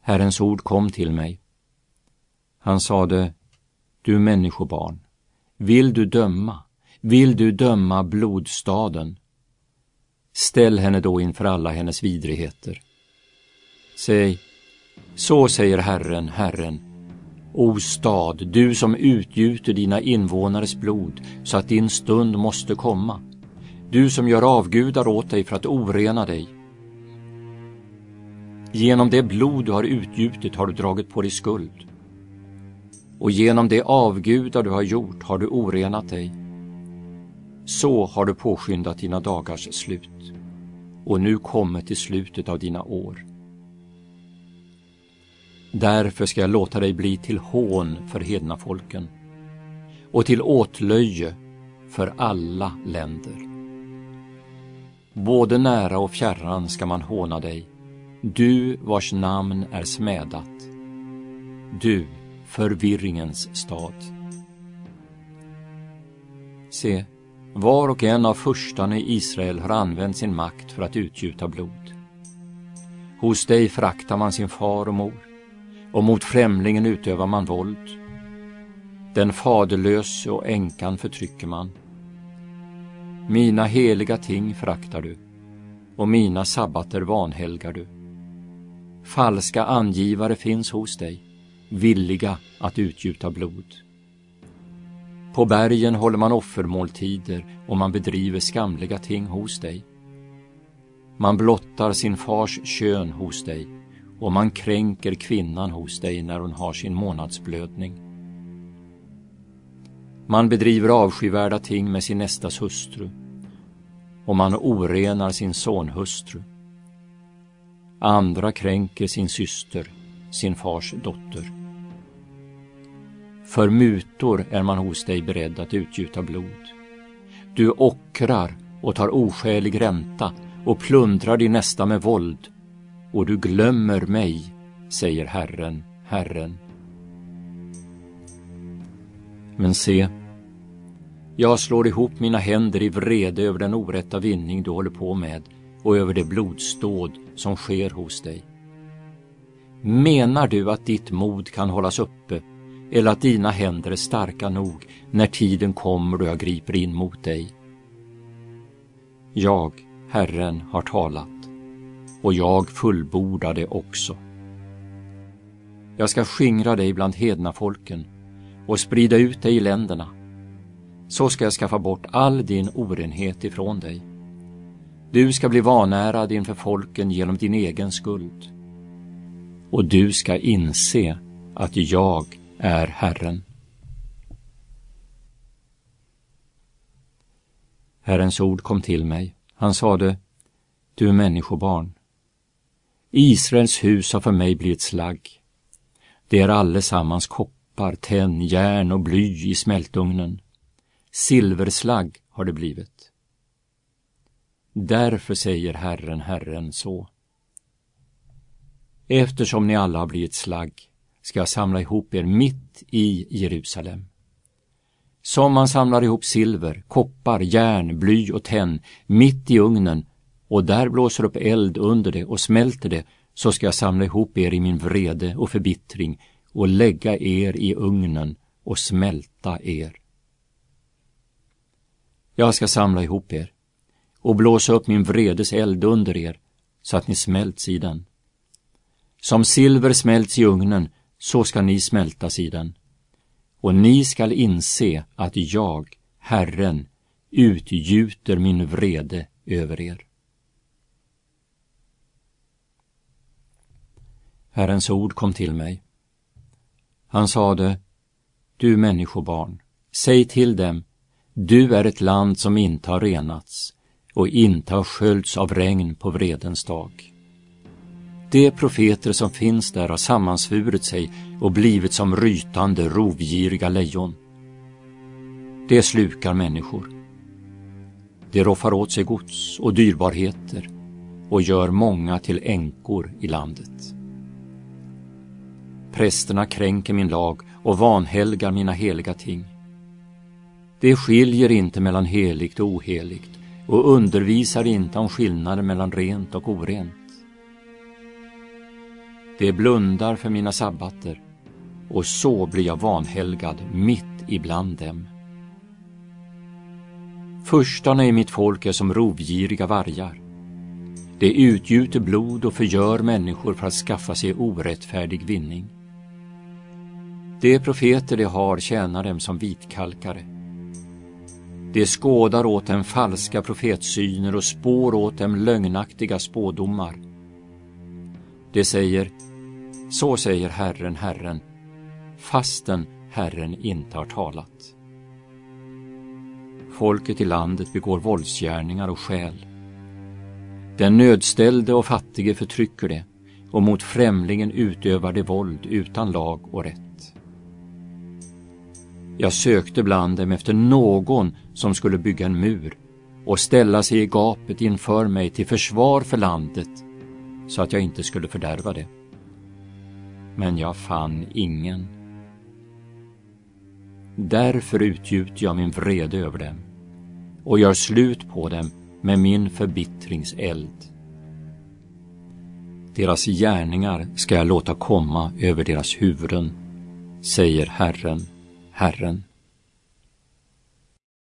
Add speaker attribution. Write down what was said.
Speaker 1: Herrens ord kom till mig. Han sade: Du människobarn, vill du döma blodstaden? Ställ henne då inför alla hennes vidrigheter. Säg, så säger Herren, Herren: O stad, du som utgjuter dina invånares blod så att din stund måste komma, du som gör avgudar åt dig för att orena dig. Genom det blod du har utgjutit har du dragit på dig skuld, och genom det avgudar du har gjort har du orenat dig. Så har du påskyndat dina dagars slut, och nu kommit till slutet av dina år. Därför ska jag låta dig bli till hån för hedna folken och till åtlöje för alla länder. Både nära och fjärran ska man håna dig, du vars namn är smädat, du förvirringens stad. Se, var och en av furstarna i Israel har använt sin makt för att utgjuta blod. Hos dig föraktar man sin far och mor, och mot främlingen utövar man våld. Den faderlöse och änkan förtrycker man. Mina heliga ting föraktar du, och mina sabbater vanhelgar du. Falska angivare finns hos dig, villiga att utgjuta blod. På bergen håller man offermåltider, och man bedriver skamliga ting hos dig. Man blottar sin fars kön hos dig, och man kränker kvinnan hos dig när hon har sin månadsblödning. Man bedriver avskyvärda ting med sin nästas hustru, och man orenar sin sonhustru. Andra kränker sin syster, sin fars dotter. För mutor är man hos dig beredd att utgjuta blod. Du ockrar och tar oskälig ränta och plundrar din nästa med våld, och du glömmer mig, säger Herren, Herren. Men se, jag slår ihop mina händer i vrede över den orätta vinning du håller på med och över det blodståd som sker hos dig. Menar du att ditt mod kan hållas uppe, eller att dina händer är starka nog när tiden kommer då jag griper in mot dig? Jag, Herren, har talat, och jag fullbordar det också. Jag ska skingra dig bland hedna folken och sprida ut dig i länderna. Så ska jag skaffa bort all din orenhet ifrån dig. Du ska bli vanärad inför folken genom din egen skuld. Och du ska inse att jag är Herren. Herrens ord kom till mig. Han sade: Du människobarn, Israels hus har för mig blivit slagg. Det är allesammans koppar, tenn, järn och bly i smältugnen. Silverslagg har det blivit. Därför säger Herren, Herren så: eftersom ni alla har blivit slagg ska jag samla ihop er mitt i Jerusalem. Som man samlar ihop silver, koppar, järn, bly och tenn mitt i ugnen, och där blåser upp eld under det och smälter det, så ska jag samla ihop er i min vrede och förbittring och lägga er i ugnen och smälta er. Jag ska samla ihop er och blåsa upp min vredes eld under er så att ni smälts i den. Som silver smälts i ugnen, så ska ni smältas i den. Och ni skall inse att jag, Herren, utgjuter min vrede över er. Herrens ord kom till mig. Han sade: Du människobarn, säg till dem: du är ett land som inte har renats och inte har sköljts av regn på vredens dag. De profeter som finns där har sammansvurit sig och blivit som rytande, rovgiriga lejon. Det slukar människor. Det roffar åt sig gods och dyrbarheter och gör många till änkor i landet. Prästerna kränker min lag och vanhelgar mina heliga ting. Det skiljer inte mellan heligt och oheligt och undervisar inte om skillnader mellan rent och orent. De blundar för mina sabbater, och så blir jag vanhelgad mitt ibland dem. Furstarna i mitt folk är som rovgiriga vargar. De utgjuter blod och förgör människor för att skaffa sig orättfärdig vinning. De profeter de har tjänar dem som vitkalkare. De skådar åt dem falska profetsyner och spår åt dem lögnaktiga spådomar. De säger, så säger Herren, Herren, fastän Herren inte har talat. Folket i landet begår våldsgärningar och stjäl. Den nödställde och fattige förtrycker det, och mot främlingen utövar det våld utan lag och rätt. Jag sökte bland dem efter någon som skulle bygga en mur och ställa sig i gapet inför mig till försvar för landet, så att jag inte skulle fördärva det. Men jag fann ingen. Därför utgjuter jag min vrede över dem och gör slut på dem med min förbittringseld. Deras gärningar ska jag låta komma över deras huvuden, säger Herren, Herren.